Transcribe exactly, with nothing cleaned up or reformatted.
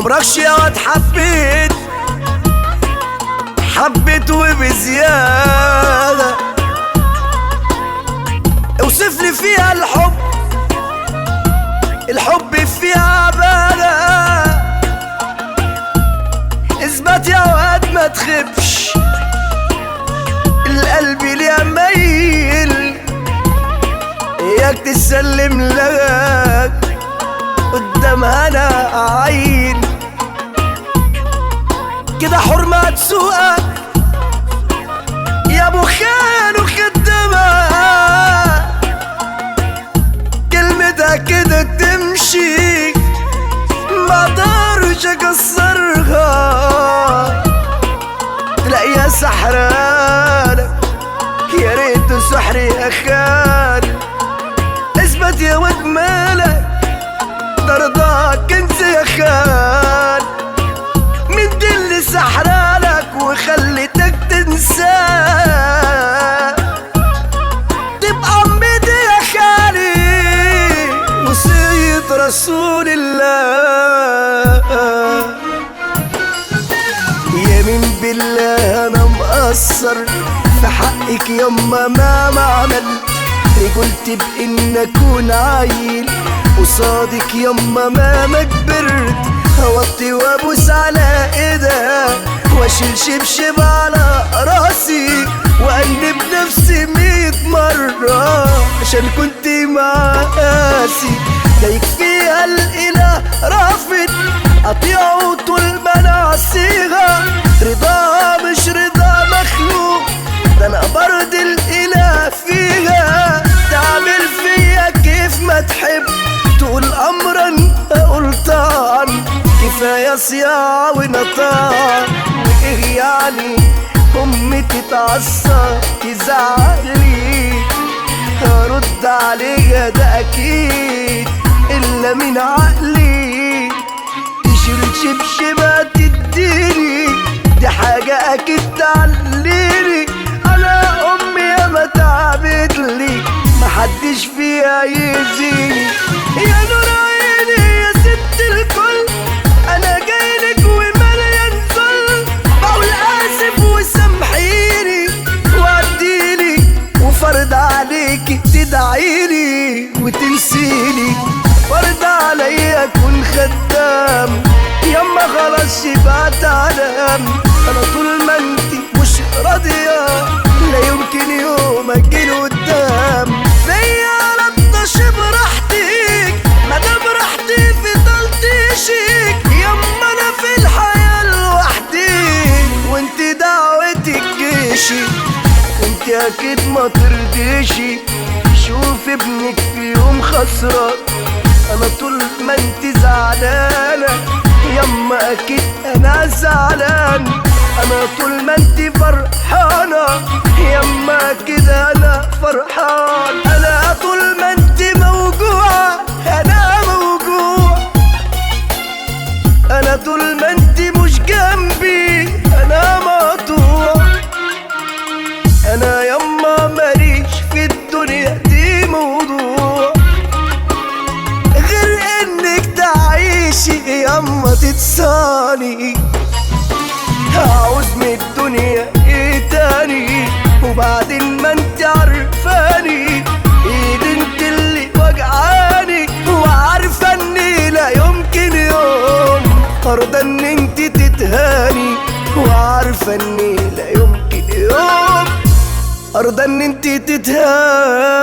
عمركش يا واد حبيت حبيت وبزيادة، اوصف لي فيها الحب، الحب فيها عبادة. اثبت يا واد ما تخبش، القلب ليه ميل، اياك تسلم لك قدامها انا عيل. كده حرمة تسوقك يا ابو خان وخدمة، كلمتها كده تمشي مقدرش اكسرها، تلاقيها سحرانة يا ريت سحري يا خان. اثبت يا واد مالك ده رضاك انت يا خان، من دي اللي سحرالك وخلتك تنساه، تبقى امتي يا خالي وصية رسول الله. يمين بالله انا مقصر في حقك يما ما عملت، قلت بإن اكون عيل قصادك يما ما كبرت، هوطي وابوس على ايدها واشيل شبشب على راسي وانب نفسي ميت مرة عشان كنت مقاسي. ده يكفيها الاله رافض اطيعه طول ما انا عصيها، رضا مش رضا مخلوق، ده انا برد الاله فيها. تعمل فيا كيف ما تحب، تقول امرا اقول طعن، كفايه صياعه ونطاع. وايه يعني امي تتعصب تزعلي، هرد عليها ده اكيد الا من عقلي. تشيل شبشبه تديني دي حاجه اكيد تعليني، انا امي ياما تعبت لي محدش فيها يأذيني. يا نور عيني يا ست الكل انا جايلك ومليان ذل، بقول اسف وسامحيني وعديلي وفرض عليكي تدعيلي وتنسيني، فرض عليا اكون خدام يما خلاص شبعت علام. انا طول ما انتي مش راضيه لا يمكن يوم اجيل قدام فيا لطش براحتك، مادام راحتي في تلطيشك يما انا في الحياه لوحدي وانتي دعوتك جيشي، انتي اكيد ما ترضيشي شوف ابنك في يوم خسران. انا طول ما انتي زعلانه يما اكيد انا زعلان، انا طول ما انتي فرحانه يما كده انا فرحان، انا طول ما انتي موجوعه انا موجوع، انا طول ما انتي مش جنبي انا مقطوع. انا يما ماليش في الدنيا دي موضوع غير انك تعيشي يما تتصاني. هعوز من الدنيا ايه تاني وبعدين ما انت عارفاني، ايد انت اللي وجعاني وعارفه اني لا يمكن يوم ارضى ان انت تتهاني، وعارفه اني لا يمكن يوم ارضى ان انت تتهاني.